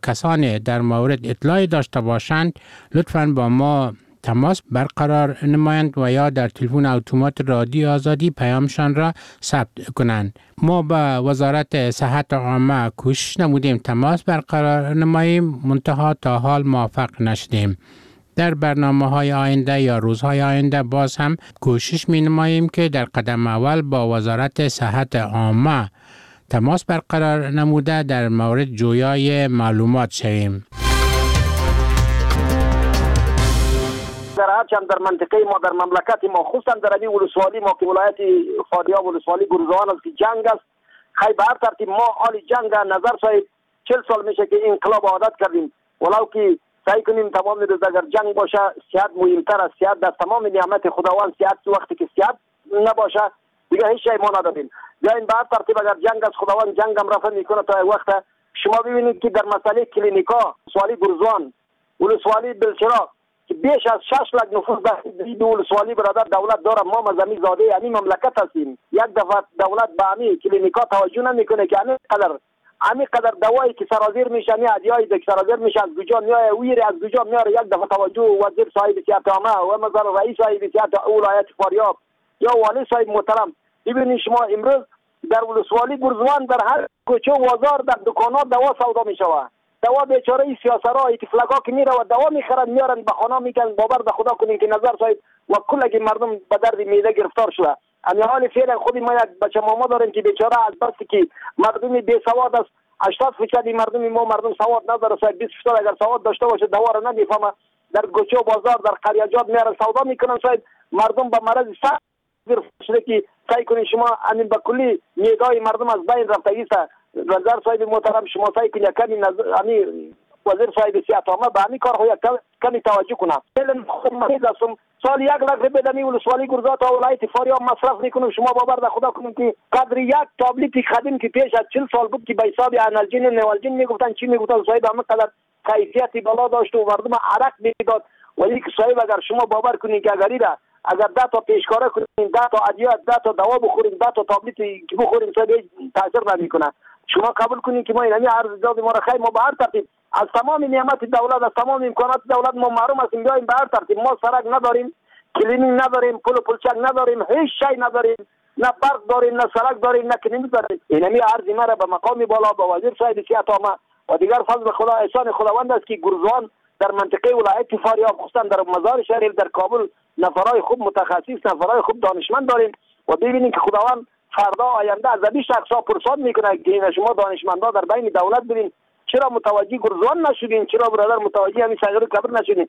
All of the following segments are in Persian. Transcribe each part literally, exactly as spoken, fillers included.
کسانی در مورد اطلاعی داشته باشند لطفاً با ما تماس برقرار نمایند و یا در تلفن اتومات رادیو آزادی پیامشان را ثبت کنند. ما با وزارت صحت عامه کوشش نمودیم تماس برقرار نماییم، منتها تا حال موفق نشدیم. در برنامه‌های آینده یا روزهای آینده باز هم کوشش می نماییم که در قدم اول با وزارت صحت عامه تماس برقرار نموده در مورد جویای معلومات شویم. در هرچند در منطقه ما در مملکت ما خصوصا در این ولسوالی ما که ولایت فاریاب ولسوالی گرزوان است که جنگ است، خیلی به هر ترتیب ما حال جنگ نظر صاحب چهل سال میشه که انقلاب عادت کردیم، ولو که سعی کنیم تمام روز اگر جنگ باشه صحت مهمتر است. صحت در تمام نعمت خداوند، صحت وقتی که صحت نباشه دیگه هیچ چیزی ما نداریم. بیاین به هر ترتیب اگر جنگ از خداوند جنگ هم رفع میکنه تا وقت شما ببینید که در مسئله کلینیکا ولسوالی گرزوان ولسوالی بلچراغ که بیش از شش لک نفوس در این ولسوالی برادر دولت داره، ما مزمی زاده یعنی مملکت هستیم. یک دفعه دولت به همین کلینیکا توجه نمیکنه که همین قدر همین قدر دوایی که سرازیر میشه، همین ادویه‌ای که سرازیر میشه از کجا میاد، ویر از کجا میاد، یک دفعه توجه وزیر صاحب صحت عامه و مثلا رئیس صاحب صحت ولایت فاریاب یا والی صاحب محترم، ببینید شما امروز در ولسوالی گرزوان در هر کوچه و بازار در دکانات دوا سودا میشود. دوا بیچاره سیاسرا اتفلاقا که میره و دوا میخرن میارن به خانه میگن باور به خدا کنین که نظر صاحب و کلگی مردم به درد معده گرفتار شده. امی حال فعلا خودی ما یک بچه ماما داریم که بیچاره از بس که مردم بی سواد است، هشتاد درصد مردم ما مردم سواد نداره، صاحب بیست درصد اگر سواد داشته باشه دوا رو نمیفهمه، در کوچه و بازار در قریاجات میارن سودا میکنن، صاحب مردم به مرض سخت گرفته که سعی کنین شما همین به کلی میگای مردم از بین رفتگی است. وزیر صاحب محترم شما سعی کنید کمی همین وزیر صاحب صحت عامه به همین کار خو کمی توجه کنه. فعلا مریض هستم، سال یک لک روپیه بدمی ولسوالی گرزوان تا ولایت فاریاب مصرف میکنم. شما باور به خدا کنید که قدر یک تابلت قدیم که پیش از چهل سال بود که به حساب انالژین نوالژین میگفتن چی میگفتن، صاحب همه قدر کیفیت بالا داشت و مردم عرق میداد. ولی که صاحب اگر شما باور کنید که اگر ایرا اگر ده تا پیشکاره کنین، ده تا ادویه، ده تا دوا بخورین، ده تا تابلت که بخورین صاحب تاثیر نمیکنه. شما قبول کنین که ما این عرض داد ما را خیر ما به هر ترتیب از تمام نعمت دولت از تمام امکانات دولت ما محروم هستیم. بیایم به هر ترتیب ما سرک نداریم، کلینیک نداریم، پل و پلچک نداریم، هیچ شی نداریم، نه برق داریم، نه سرک داریم، نه کلینیک داریم. اینمی عرض ما را به مقام بالا با وزیر صاحب صحت عامه و دیگر فضل خدا احسان خداوند است که گرزوان در منطقه ولایت فاریاب خصوصا در مزار شریف در کابل نفرای خوب متخصص، نفرای خوب دانشمند داریم و ببینید که خداوند فردا آینده از این شخصا پرسان میکنه که شما دانشمندا در بین دولت ببین چرا متوجه گرزوان نشدین، چرا برادر متوجه همین صغیر کبر نشدین.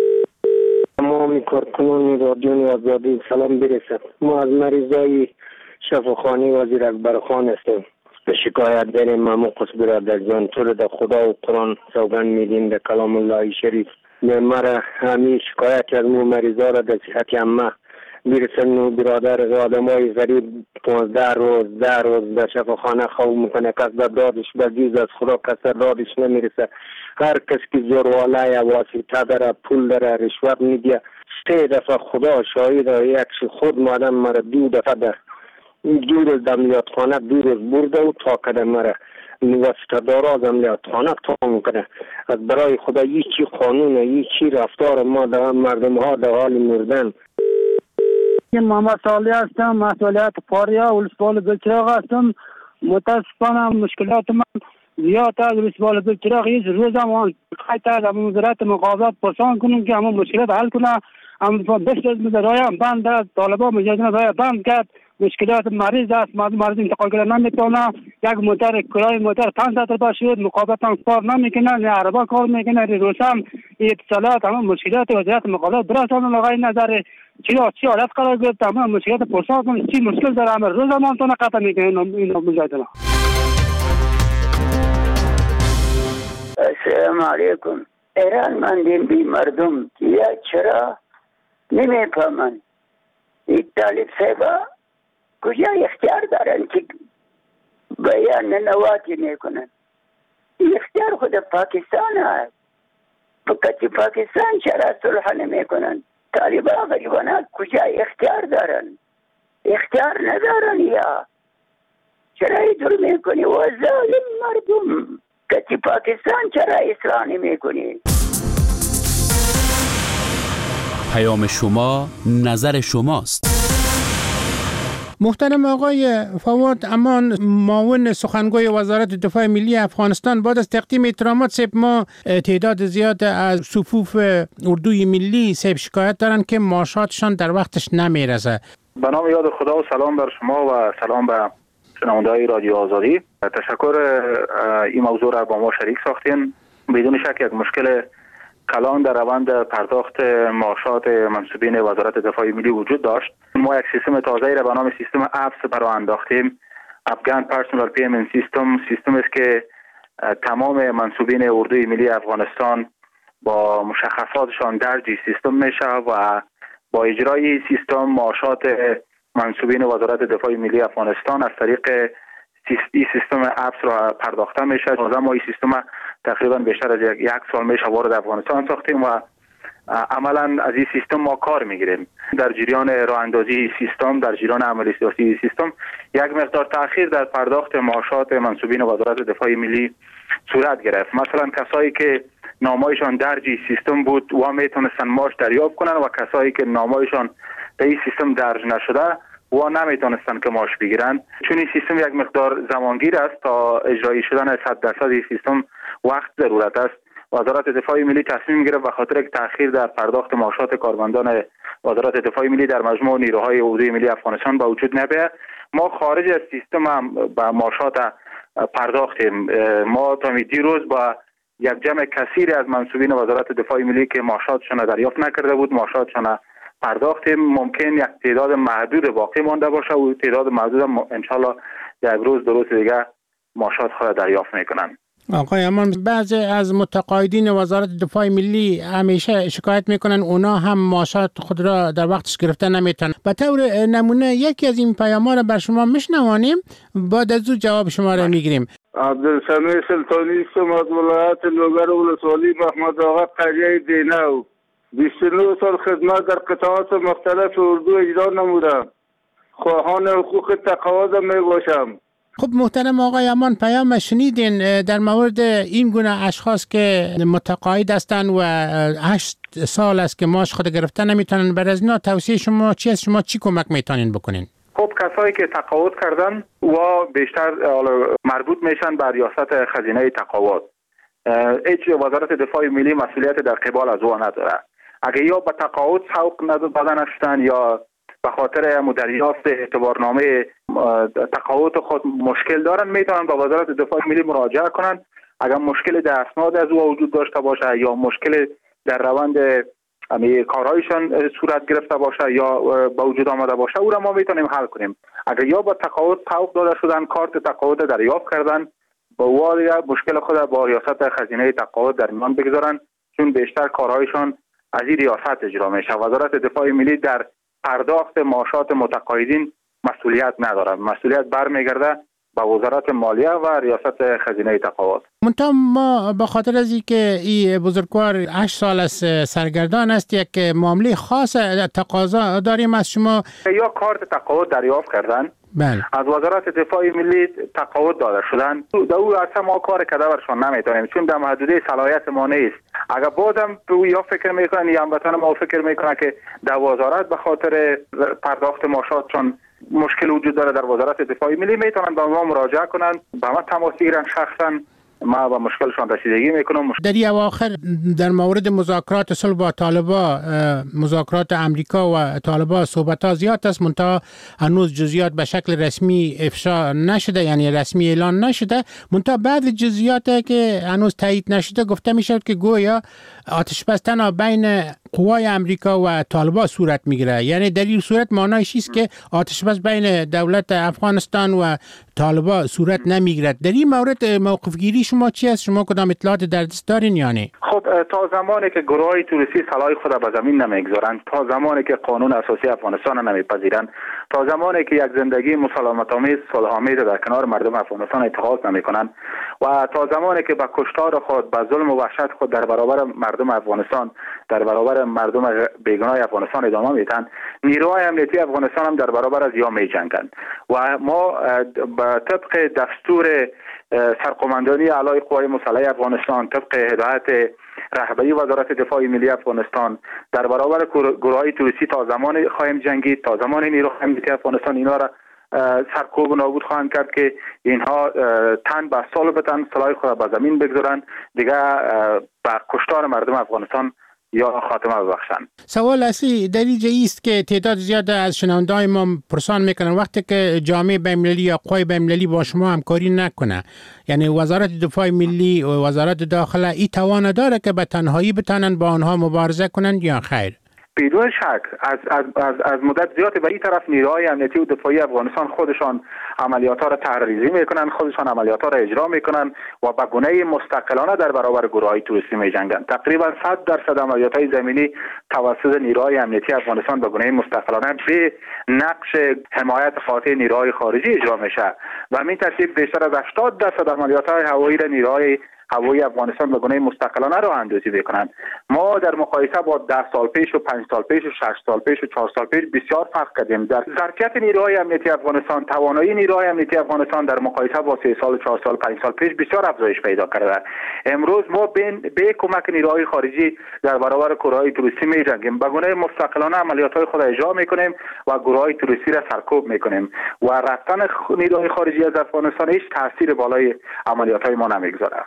تمام کارکنان رادیو آزادی سلام برسد. ما از مریضای شفاخانه وزیر اکبر خان هستیم. به شکایت داریم مامو قص برادر جان تو در خدا و قرآن سوگند میدیم در کلام الله شریف. مرا همین شکایت از مو مریضا را در صحت عامه میرسن. برادر آدمای غریب پانزده روز ده روز در شفاخانه خواب میکنه، کس در دادش بگیز از خدا کس در دادش نمیرسه. هر کس که زورواله یا واسطه داره پول داره رشوت میده. سه دفعه خدا شاهد یک خود مادم مرا دو دفعه در دو روز در عملیاتخانه دو روز برده و تا کده مرا واسطه داره از عملیاتخانه تا میکنه. از برای خدا هیچی قانون هیچی رفتار ما در مردم ها در حال مردن. من محمد صالح هستم، مسئولیت فاریاب ولسوالی بلچراغ هستم. متاسفانه مشکلات من زیاد است. ولسوالی بلچراغ هیچ روز هم خیلی از وزارت مقابلات پرسان کنیم که همون مشکلات حل کنه. اما بسیار از راه بند است، طالبان مجاهدین راه بند کرد. مشکلات مریض است، مردم مریض انتقال کردن نمیتونه. یک موتر کرای موتر پانصد تا شد، مقابلات هم کار نمیکنه، نه عربا کار میکنه، روسم اتصالات همون مشکلات وزارت مقابلات درست هم لغای نظر چرا چی حالت قرار گرفت. تمام مشکلات پرسان کنید چی مشکل داره، همه روز هم تونه قطع میکنه اینا مجاهدین. السلام علیکم. ایران مندین بی مردم یا چرا نمیفهمن این طالب صاحبا کجا اختیار دارن که بیان نواتی میکنن. اختیار خود پاکستان هست، فقط پاکستان چرا صلح نمیکنن؟ طالبان غریبان کجا اختیار دارن؟ اختیار ندارن یا چرا اینطور میکنی؟ و ظالم مردم که پاکستان چرا اصلاح نمی‌کنی؟ پیام شما نظر شماست. محترم آقای فواد امان، معاون سخنگوی وزارت دفاع ملی افغانستان، بعد از تقدیم احترامات سیب ما تعداد زیاد از صفوف اردوی ملی سیب شکایت دارن که معاشاتشان در وقتش نمیرسه. به نام یاد خدا و سلام بر شما و سلام به شنونده‌های رادیو آزادی. تشکر این موضوع را با ما شریک ساختین. بدون شک یک مشکل کلان در روند پرداخت معاشات منصوبین وزارت دفاع ملی وجود داشت. ما یک سیستم تازه‌ای را به نام سیستم ابس برآورد انداختیم. افغان پرسونال پیمنت سیستم سیستم است که تمام منصوبین اردوی ملی افغانستان با مشخصاتشان درج سیستم میشه و با اجرای سیستم معاشات منصوبین وزارت دفاع ملی افغانستان از طریق این سیستم ابس را پرداخته میشه. ما این سیستم تقریبا بیشتر از یک, یک سال میشه وارد افغانستان ساختیم و عملا از این سیستم ما کار میگیریم. در جریان راه اندازی سیستم، در جریان عملی سیاسی سیستم، یک مقدار تأخیر در پرداخت معاشات منصوبین وزارت دفاع ملی صورت گرفت. مثلا کسایی که نامایشان درج سیستم بود و میتونستن معاش دریافت کنن و کسایی که نامایشان در این سیستم درج نشده و نمیتونستن که معاش بگیرن. چون این سیستم یک مقدار زمانگیر است، تا اجرایی شدن صد درصد این سیستم وقت ضرورت است. وزارت دفاع ملی تصمیم گرفت به خاطر یک تأخیر در پرداخت معاشات کارمندان وزارت دفاع ملی در مجموع نیروهای اردوی ملی افغانستان به وجود نبیاید. ما خارج از سیستم هم به معاشات پرداختیم. ما تا دیروز با یک جمع کثیری از منصوبین وزارت دفاع ملی که معاشاتشان دریافت نکرده بود معاشاتشان پرداختیم. ممکن یک تعداد محدود باقی مانده باشه و تعداد محدود هم انشالله یک روز دو روز دیگه معاشات خود دریافت میکنن. آقای امان، بعضی از متقاعدین وزارت دفاع ملی همیشه شکایت میکنن اونا هم معاشات خود را در وقتش گرفتن نمیتونن. به طور نمونه یکی از این پیام‌ها را بر شما میشنوانیم، بعد از او جواب شما را میگیریم. عبدالسمیع سلطانی هستم از ولایت لوگر ولسوالی محمد آقا قریه دینو. بیست و نه سال خدمت در قطاعات مختلف اردو اجرا نمودم. خواهان حقوق تقاعد می باشم. خب محترم آقای امان، پیام شنیدین در مورد این گونه اشخاص که متقاعد هستند و هشت سال است که معاش خود گرفتن نمیتونن. بر از اینا توصیه شما چی است؟ شما چی کمک میتونین بکنین؟ خب کسایی که تقاعد کردن و بیشتر مربوط میشن به ریاست خزینه تقاعد، هیچ وزارت دفاع ملی مسئولیت در قبال از او نداره. اگه یا به تقاعد سوق نداده نشدن یا به خاطر دریافت اعتبارنامه تقاعد خود مشکل دارن، میتونن به وزارت دفاع ملی مراجعه کنن. اگر مشکل در اسناد از او وجود داشته باشه یا مشکل در روند کارهایشان صورت گرفته باشه یا به وجود آمده باشه، او را ما میتونیم حل کنیم. اگر یا به تقاعد سوق داده شدن، کارت تقاعد دریافت کردن، با او مشکل خود با ریاست خزینه تقاعد در میان بگذارن، چون بیشتر کارهایشان از این ریاست اجرا میشه. وزارت دفاع ملی در پرداخت معاشات متقاعدین مسئولیت نداره. مسئولیت برمیگرده به وزارت مالیه و ریاست خزینه تقاعد. منتها ما به خاطر از اینکه این بزرگوار هشت سال از سرگردان است، یک معامله خاص تقاضا داریم از شما. یا کارت تقاعد دریافت کردن، بله، از وزارت دفاع ملی تقاعد داده شدن، در او اصلا ما کار کده برشان نمیتونیم، چون در محدوده صلاحیت ما نیست. اگر بازم یا فکر میکنن یا هموطن ما فکر میکنن که در وزارت به خاطر پرداخت معاشاتشان مشکل وجود داره در وزارت دفاع ملی، میتونن به ما مراجعه کنن، به ما تماس بگیرن، شخصا ما با مشکلشان رسیدگی میکنم. در این اواخر در مورد مذاکرات صلح با طالبان، مذاکرات امریکا و طالبان صحبت‌ها زیاد است، منتها هنوز جزئیات به شکل رسمی افشا نشده، یعنی رسمی اعلان نشده. منتها بعض جزئیات که هنوز تایید نشده گفته میشد که گویا آتش بس تنها بین قوای امریکا و طالبان صورت میگیره. یعنی در این صورت معنایش است که آتش بس بین دولت افغانستان و طالبان صورت نمیگیرد. در این مورد موقف گیری شما چی است؟ شما کدام اطلاعات در دست دارین؟ یعنی خب تا زمانی که گروهای توریستی سلاح خود به زمین نمیگذارند، تا زمانی که قانون اساسی افغانستان نمیپذیرند، تا زمانی که یک زندگی مسالمت آمیز صلح آمیز در کنار مردم افغانستان اتخاذ نمیکنند و تا زمانی که با کشتار خود، با ظلم و وحشت خود در برابر مردم افغانستان، در برابر مردم بیگناه افغانستان ادامه میدن، نیروهای امنیتی افغانستان هم در برابر از یا میجنگند و ما به طبق دستور سرقماندانی اعلای قوای مسلحه افغانستان طبق هدایت رهبری وزارت دفاع ملی افغانستان در برابر گروه‌های توریستی تا زمان خواهیم جنگید، تا زمان نیروهای امنیتی افغانستان اینا را سرکوب و نابود خواهند کرد که اینها تن به سال بتن، سلاح خود به زمین بگذارند، دیگه به کشتار مردم افغانستان یا خاتمه ببخشند. سوال اصلی در اینجا است که تعداد زیاد از شنونده‌های ما پرسان میکنن وقتی که جامعه بین‌المللی یا قوای بین‌المللی با شما همکاری نکنه، یعنی وزارت دفاع ملی و وزارت داخله این توان داره که به تنهایی بتونن با آنها مبارزه کنند یا خیر؟ بدون شک از از از از مدت زیاد به این طرف نیروهای امنیتی و دفاعی افغانستان خودشان عملیات‌ها را طرح‌ریزی میکنن، خودشان عملیات‌ها را اجرا میکنن و به گونه مستقلانه در برابر گروه‌های توریستی میجنگند. تقریبا صد درصد عملیات‌های زمینی توسط نیروهای امنیتی افغانستان به گونه مستقلانه به نقش حمایت قاطع نیروهای خارجی اجرا میشه و همین ترتیب بیشتر از هشتاد درصد عملیات‌های هوایی را نیروهای هوایی افغانستان به گونه مستقلانه راه اندازی میکنند. ما در مقایسه با ده سال پیش و پنج سال پیش و شش سال پیش و چهار سال پیش بسیار فرق کردیم. در ظرفیت نیروهای امنیتی افغانستان، توانایی نیروهای امنیتی افغانستان در مقایسه با سه سال، چهار سال، پنج سال پیش بسیار افزایش پیدا کرده. امروز ما به کمک نیروهای خارجی در برابر گروه‌های توریستی می‌جنگیم، به گونه مستقلانه عملیات‌های خود اجرا میکنیم و گروه‌های توریستی را سرکوب میکنیم و رفتن نیروهای خارجی از افغانستان هیچ تاثیر بالای عملیات‌های ما نمیگذاره.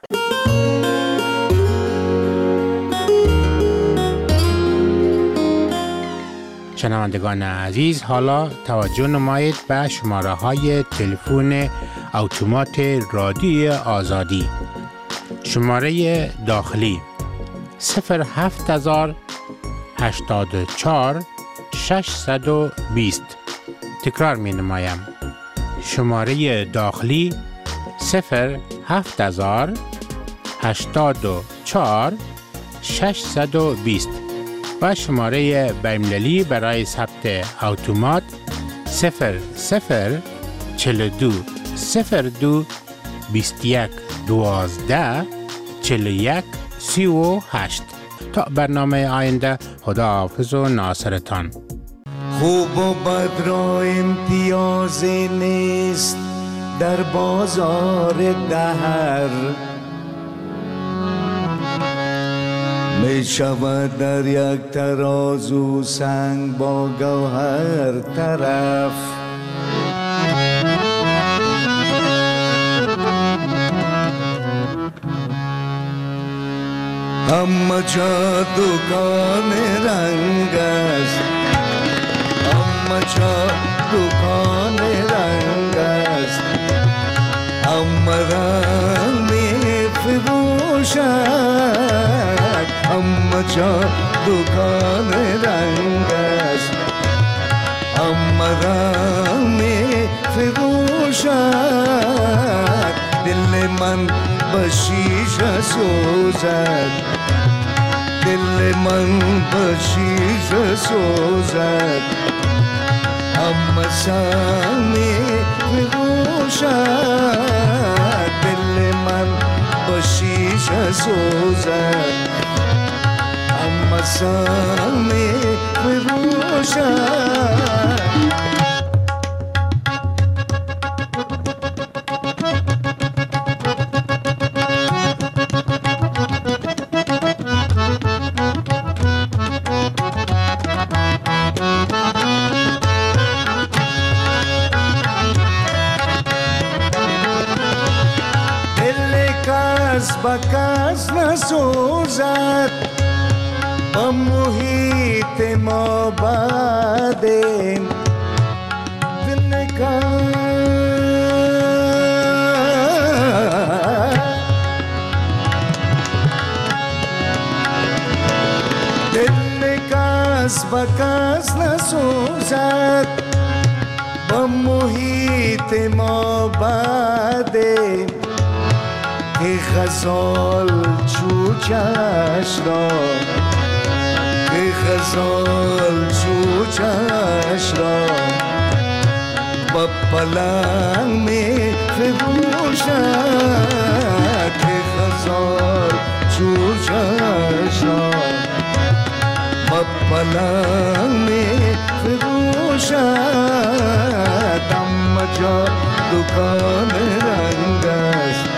شنوندگان عزیز، حالا توجه نمایید به شماره های تلفن اتومات رادیوی آزادی. شماره داخلی صفر هفت هزار هشتاد و چهار ششصد و بیست. تکرار می نمایم. شماره داخلی صفر هفت هزار هشتاد و چهار ششصد و بیست و شماره بین‌المللی برای ثبت اتومات صفر صفر چهل و دو صفر دو بیست و یک دوازده چهل و یک سی و هشت. تا برنامه آینده، خداحافظ و ناصرتان. خوب و بد را امتیازی نیست در بازار دهر، می شود در یک ترازو سنگ با گوهر طرف. همه جا دکان رنگ است، همه جا دکان رنگ است، همه رنگ می فروشد، همه جا دکان رنگ است، همه رنگ می فروشد. دل من به شیشه سوزد، دل من به شیشه سوزد، همه سنگ می فروشد. دل من به شیشه سوزد، همه سنگ می فروشد. کس نسوزد با محیط ما بعدیم. دل کس دل کس با کس نسوزد با محیط ما بعدیم. ای غزال چوچش را، ای غزال چوچش را با پلنگ می فروشد. ای غزال چوچش را با پلنگ می فروشد. همه جا دکان رنگ است،